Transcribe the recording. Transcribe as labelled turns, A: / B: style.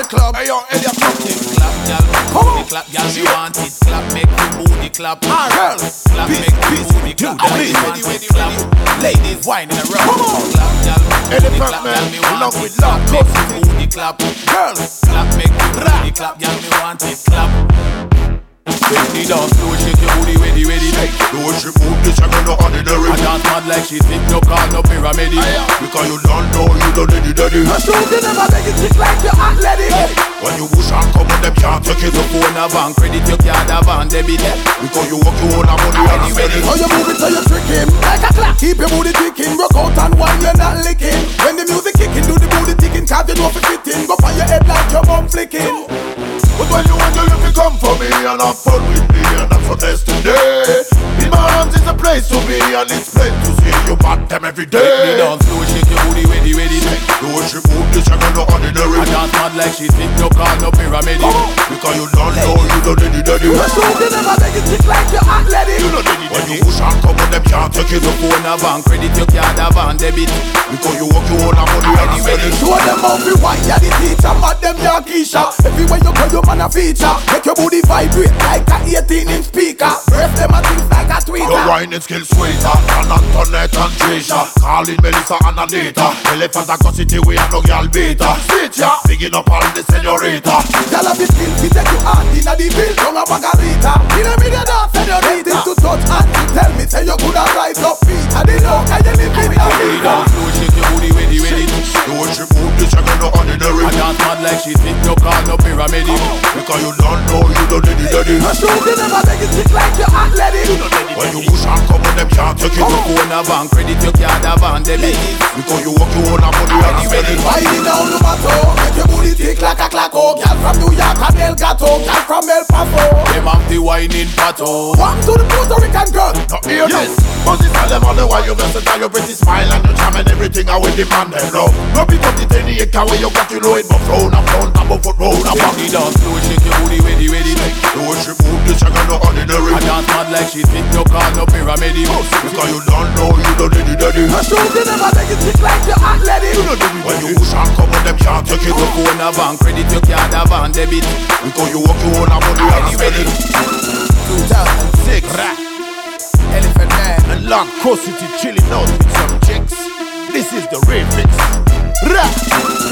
A: club. Hey yo, Elliot club team.
B: Clap, y'all, booty clap, y'all, me want it. Clap, make you booty clap.
A: Girl,
B: Clap, make you booty clap. Y'all, me want it. Clap, ladies wine in a row. Clap, y'all, booty clap, y'all, me want it. Clap, make you booty clap.
A: girl,
B: Clap, make you booty clap, y'all, me want it. Clap. Take me down slow, shake your booty, ready, ready.
C: Don't she move this, I'm not ordinary.
B: I dance mad like she think no car, no pyramid.
C: Because you don't know, you don't need it.
A: I show you never make it tick like you're athletic.
C: When you push and come on them can't take it.
B: You phone a van, credit you can't have van, debit.
C: Because you walk your own money and spend it.
A: How you move it so you trick him like a clock. Keep your booty ticking, rock out and whine, you're not licking. When the music kicking, do the booty ticking, cause you know if it fitting. Go on your head like your bum flicking.
C: But when you want you come for me and have fun with me, and that's for destiny. In my arms is a place to be, and it's plain to see you bat them every day.
B: Take me down slow, shake your booty, ready, ready.
C: Don't she move this, I'm not ordinary.
B: I dance mad like she think no car, no pyramid.
C: Because you don't know, you don't need it.
A: I show you never make it tick like you're athletic.
C: You don't need it. When you push and come on them can't take it.
B: You phone a van, credit you can't have van, debit.
C: Because you walk your own money and spend it.
A: Show them how we wine, you're the teacher. Mad them, you're Keisha. Everywhere you go, you man a feature. Make your booty vibrate like a 18-inch speaker. Breath them a things like a tweeter.
C: Your whining skill sweeter and Antoinette and Trisha. Calling Melissa and Anita. Elephant and City, we are no girl beta. Sit ya, bigging up all the senorita.
A: Y'all have the skill, we take you hard inna the bill. Don't a margarita. Inna me the dance, senorita. To touch and to tell me, say you coulda rise up feet. I didn't know, can you live in a
B: Take me down slow, shake your booty, ready, ready.
C: Don't she move this, I'm not ordinary.
B: I dance mad like she think no car, no pyramid.
C: Because you don't know, you don't need it.
A: I show you never make it tick like you're athletic.
C: When you push and come on them can't take it.
B: You phone a van, credit you can't have van, debit.
C: Because you walk your own money and spend it.
A: Winding down the mato, make your booty tick like a clacko. Girl from New York and El Gato, girl from El Paso.
B: Them have the whining pato.
A: One to the Puerto Rican girl.
C: Now hear this. Cause it's all them all the while you versatile, your pretty smile and your charm and everything I will demand them now. No pick up the 10 acre where you got you know it, but round and round, top of foot round and back.
B: Take me down slow, shake your booty, ready, ready.
C: Don't she move this, I'm not ordinary.
B: I dance mad like she think no car, no pyramid.
C: Because you don't know, you don't need it.
A: I show you never make it tick like you're athletic.
C: When you push and come on them can't take it.
B: You phone a van, credit you can't have van, debit.
C: Because you walk your own money and spend it.
A: 2006 Elephant Man
C: And Long Coast City chilling out with some chicks. This is the remix. Rah!